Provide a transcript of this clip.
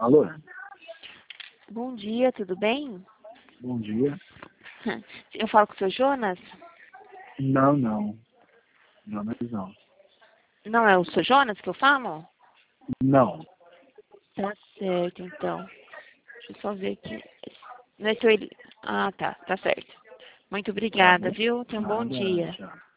Alô? Bom dia, tudo bem? Bom dia. Eu falo com o seu Jonas? Não. Não. Não é o seu Jonas que eu falo? Não. Tá certo, então. Deixa eu só ver aqui. Não é seu... Ah, tá certo. Muito Tá obrigada, bom? viu? Tenha um bom Nada, dia. tchau.